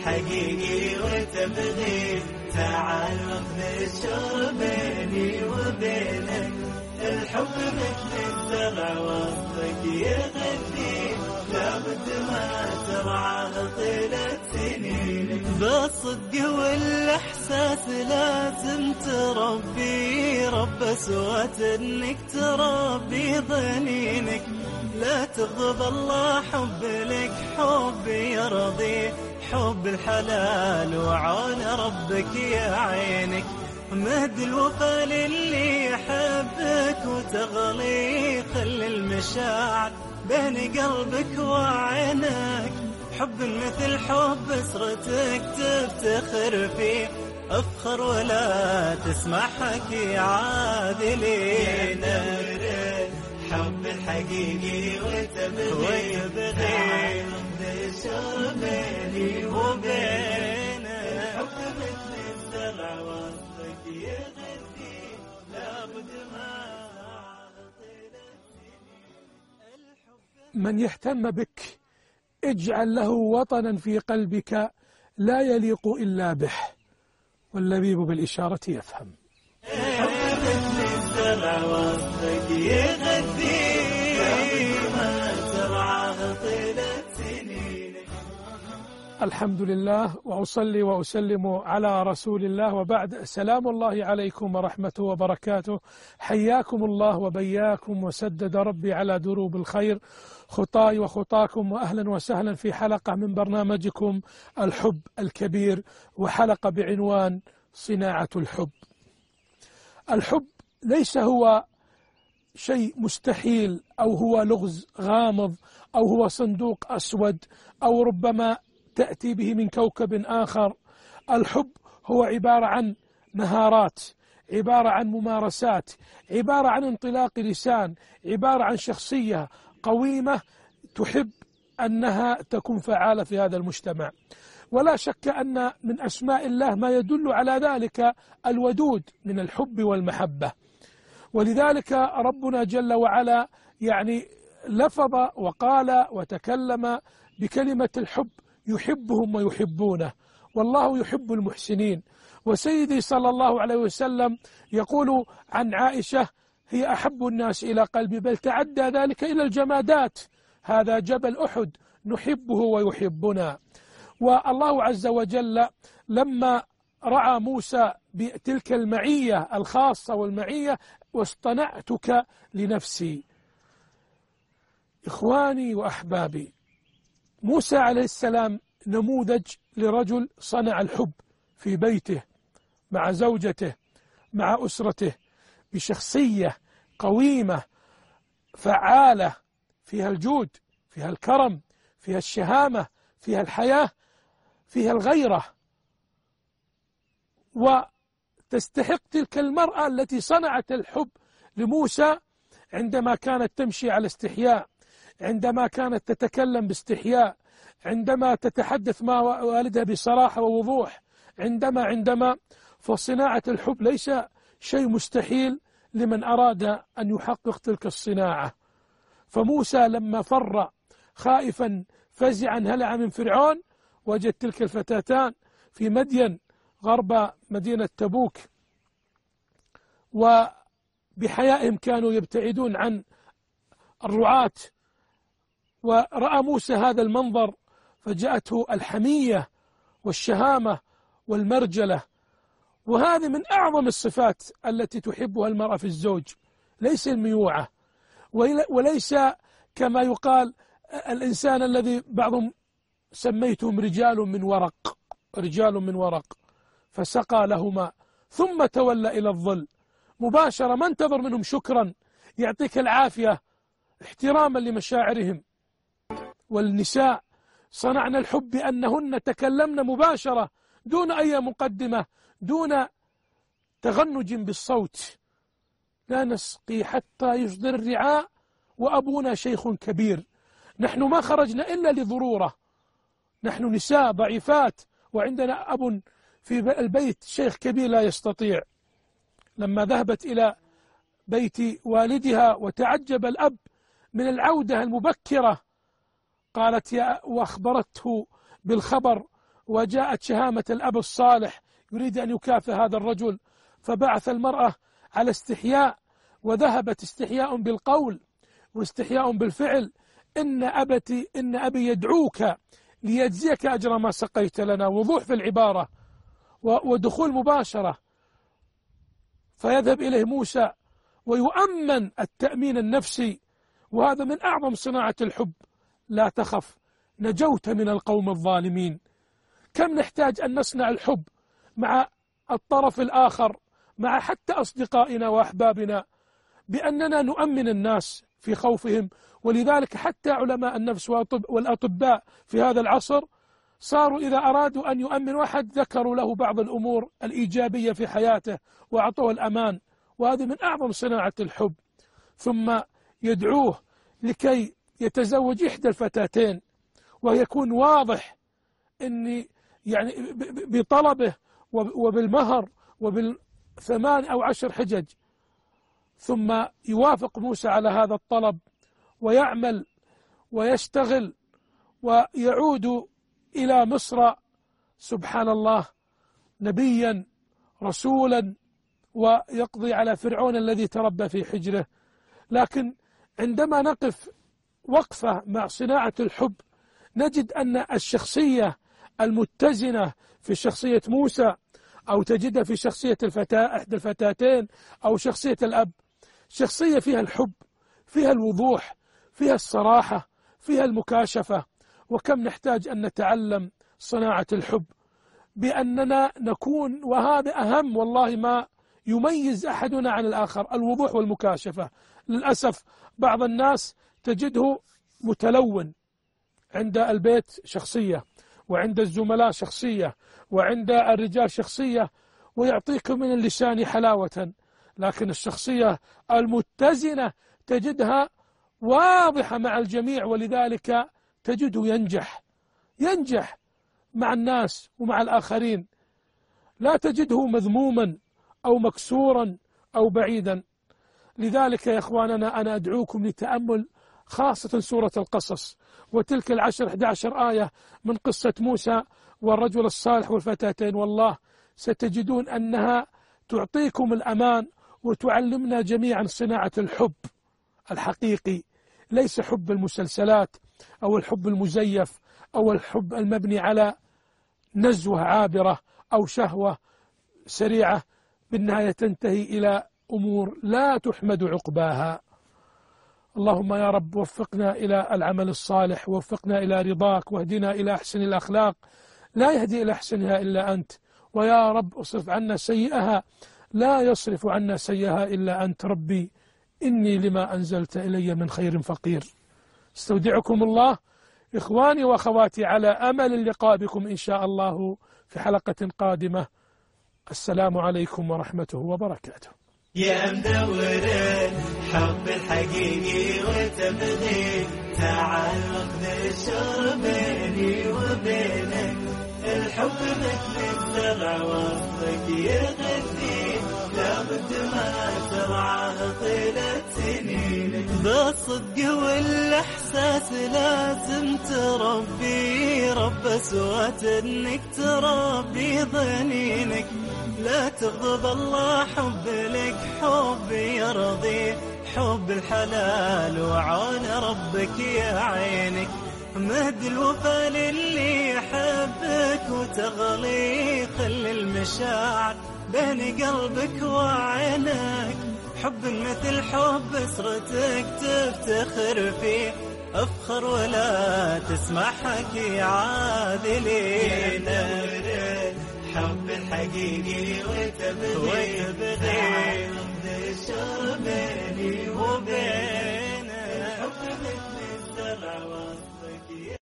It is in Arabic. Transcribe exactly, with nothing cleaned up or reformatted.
الحقيقي وتبغي تعال نشر بيني وبينك. الحب مثل الزرع وسطك يغذي لابد ما ترعاه طيلة سنينك. بالصدق والإحساس لازم تربي رب سوة انك تربي ظنينك. لا تغضب الله حب لك حب يرضي حب الحلال وعون ربك يا عينك. مهد الوفا للي يحبك وتغلي خلي المشاعر بين قلبك وعينك. حب مثل حب اسرتك تفتخر فيه افخر ولا تسمع حكي عادلين. حب الحقيقي وتبغي تعال نشر بيني وبينك. الحب مثل الزرع وسطك يغذي لابد ما من يهتم بك اجعل له وطنا في قلبك لا يليق إلا به، واللبيب بالإشارة يفهم. الحب مثل الزرع وسطك يغذي لابد ما ترعاه طيلة سنينك. الحمد لله وأصلي وأسلم على رسول الله، وبعد. سلام الله عليكم ورحمته وبركاته. حياكم الله وبياكم وسدد ربي على دروب الخير خطاي وخطاكم، وأهلا وسهلا في حلقة من برنامجكم الحب الكبير، وحلقة بعنوان صناعة الحب. الحب ليس هو شيء مستحيل أو هو لغز غامض أو هو صندوق أسود أو ربما تأتي به من كوكب آخر. الحب هو عبارة عن مهارات، عبارة عن ممارسات، عبارة عن انطلاق لسان، عبارة عن شخصية قويمة تحب أنها تكون فعالة في هذا المجتمع. ولا شك أن من أسماء الله ما يدل على ذلك الودود من الحب والمحبة. ولذلك ربنا جل وعلا يعني لفظ وقال وتكلم بكلمة الحب، يحبهم ويحبونه، والله يحب المحسنين. وسيدي صلى الله عليه وسلم يقول عن عائشة: هي أحب الناس إلى قلبي، بل تعدى ذلك إلى الجمادات، هذا جبل أحد نحبه ويحبنا. والله عز وجل لما رعى موسى بتلك المعية الخاصة والمعية: واصطنعتك لنفسي. إخواني وأحبابي، موسى عليه السلام نموذج لرجل صنع الحب في بيته مع زوجته مع أسرته بشخصية قويمة فعالة، فيها الجود، فيها الكرم، فيها الشهامة، فيها الحياة، فيها الغيرة. وتستحق تلك المرأة التي صنعت الحب لموسى عندما كانت تمشي على استحياء، عندما كانت تتكلم باستحياء، عندما تتحدث مع والدها بصراحة ووضوح، عندما عندما فصناعة الحب ليس شيء مستحيل لمن أراد أن يحقق تلك الصناعة. فموسى لما فر خائفا فزعا هلع من فرعون وجد تلك الفتاتان في مدين غرب مدينة تبوك، وبحيائهم كانوا يبتعدون عن الرعاة. ورأى موسى هذا المنظر فجاءته الحمية والشهامة والمرجلة. وهذه من أعظم الصفات التي تحبها المرأة في الزوج، ليس الميوعة، وليس كما يقال الإنسان الذي بعضهم سميتهم رجال من ورق، رجال من ورق، فسقى لهما ثم تولى إلى الظل مباشرة، ما انتظر منهم شكرا يعطيك العافية احتراما لمشاعرهم. والنساء صنعنا الحب بأنهن تكلمن مباشرة دون أي مقدمة، دون تغنج بالصوت: لا نسقي حتى يصدر الرعاء وأبونا شيخ كبير. نحن ما خرجنا إلا لضرورة، نحن نساء ضعيفات وعندنا أب في البيت شيخ كبير لا يستطيع. لما ذهبت إلى بيت والدها وتعجب الأب من العودة المبكرة، قالت يا وأخبرته بالخبر وجاءت شهامة الأب الصالح يريد أن يكافئ هذا الرجل، فبعث المرأة على استحياء، وذهبت استحياء بالقول واستحياء بالفعل: إن أبتي إن أبي يدعوك ليجزيك أجر ما سقيت لنا. وضوح في العبارة ودخول مباشرة. فيذهب إليه موسى ويؤمن التأمين النفسي، وهذا من أعظم صناعة الحب. لا تخف، نجوت من القوم الظالمين. كم نحتاج أن نصنع الحب مع الطرف الآخر، مع حتى أصدقائنا وأحبابنا، بأننا نؤمن الناس في خوفهم. ولذلك حتى علماء النفس والأطباء في هذا العصر صاروا إذا أرادوا أن يؤمنوا أحد ذكروا له بعض الأمور الإيجابية في حياته وأعطوه الأمان، وهذه من أعظم صناعة الحب. ثم يدعوه لكي يتزوج إحدى الفتاتين، ويكون واضح أني يعني بطلبه وبالمهر وبالثمان أو عشر حجج. ثم يوافق موسى على هذا الطلب ويعمل ويشتغل ويعود إلى مصر، سبحان الله، نبيا رسولا، ويقضي على فرعون الذي تربى في حجره. لكن عندما نقف وقفة مع صناعة الحب نجد أن الشخصية المتزنة في شخصية موسى، أو تجدها في شخصية الفتاة إحدى الفتاتين، أو شخصية الأب، شخصية فيها الحب، فيها الوضوح، فيها الصراحة، فيها المكاشفة. وكم نحتاج أن نتعلم صناعة الحب بأننا نكون، وهذا أهم والله ما يميز أحدنا عن الآخر، الوضوح والمكاشفة. للأسف بعض الناس تجده متلون، عند البيت شخصية، وعند الزملاء شخصية، وعند الرجال شخصية، ويعطيك من اللسان حلاوة. لكن الشخصية المتزنة تجدها واضحة مع الجميع، ولذلك تجده ينجح ينجح مع الناس ومع الآخرين، لا تجده مذموما أو مكسورا أو بعيدا. لذلك يا إخواننا أنا أدعوكم لتأمل خاصة سورة القصص وتلك العشر أحد عشر آية من قصة موسى والرجل الصالح والفتاتين. والله ستجدون أنها تعطيكم الأمان وتعلمنا جميعا صناعة الحب الحقيقي، ليس حب المسلسلات أو الحب المزيف أو الحب المبني على نزوة عابرة أو شهوة سريعة بالنهاية تنتهي إلى أمور لا تحمد عقباها. اللهم يا رب وفقنا إلى العمل الصالح، ووفقنا إلى رضاك، واهدنا إلى أحسن الأخلاق، لا يهدي إلى أحسنها إلا أنت. ويا رب اصرف عنا سيئها، لا يصرف عنا سيئها إلا أنت. ربي إني لما أنزلت إلي من خير فقير. استودعكم الله إخواني وأخواتي على أمل اللقاء بكم إن شاء الله في حلقة قادمة. السلام عليكم ورحمته وبركاته. يا مدور الحب الحقيقي وتبغي، تعال خذ الشر بيني وبينك. الحب مثل الزرع وسطك يغذي، لابد ما ترعاه طيلة سنينك. بالصدق والإحساس لازم تربي، رب أسوات إنك تربي ظنينك. لا تغضب الله حب لك حب يرضي، حب الحلال وعون ربك يا عينك. مهد الوفا للي يحبك وتغلي، خل المشاعر بين قلبك وعينك. حب مثل حب اسرتك تفتخر فيه، افخر ولا تسمع حكي عادلين. حب الحقيقي وتبغي